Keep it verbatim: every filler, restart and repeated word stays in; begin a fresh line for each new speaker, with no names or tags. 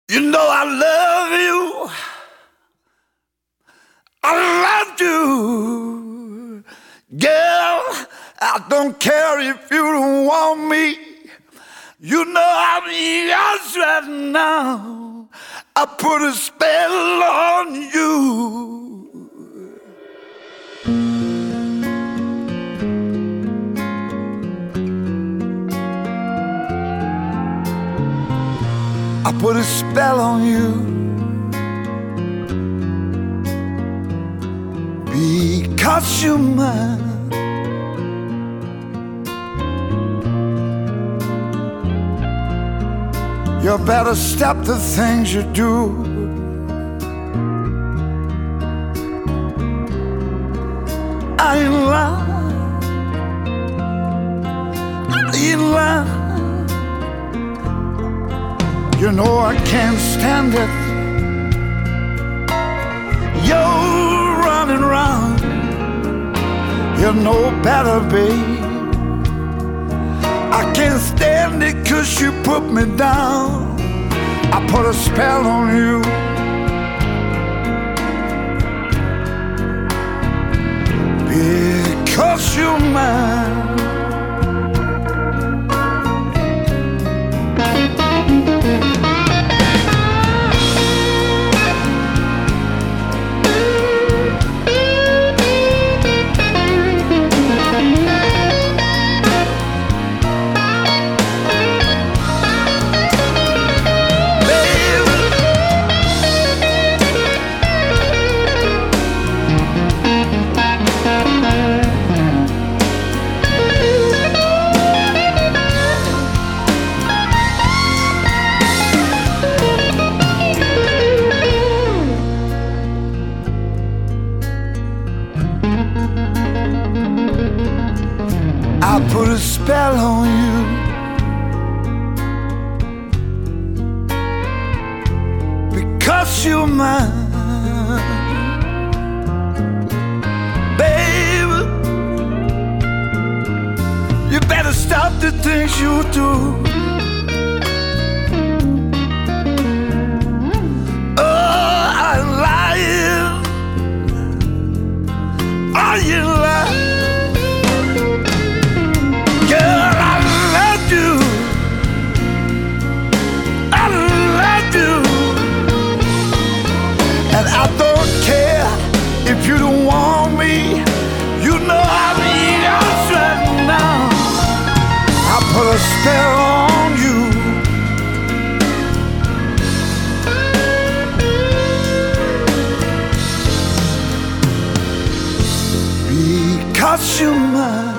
You know I love you. I love you. Girl, I don't care if you don't want me. You know I'm yours right now. I put a spell on you. I put a spell on you because you're mine. You better stop the things you do. I ain't lying. I ain't lying. You know I can't stand it. You're running around. You know better, babe. I can't stand it 'cause you put me down. I put a spell on you. Because you're mine. I put a spell on you. Because you're mine. Baby, you better stop the things you do. Oh, I'm lying. Are you lying? I don't care if you don't want me. You know I'm yours right now. I put a spell on you. Because you're mine.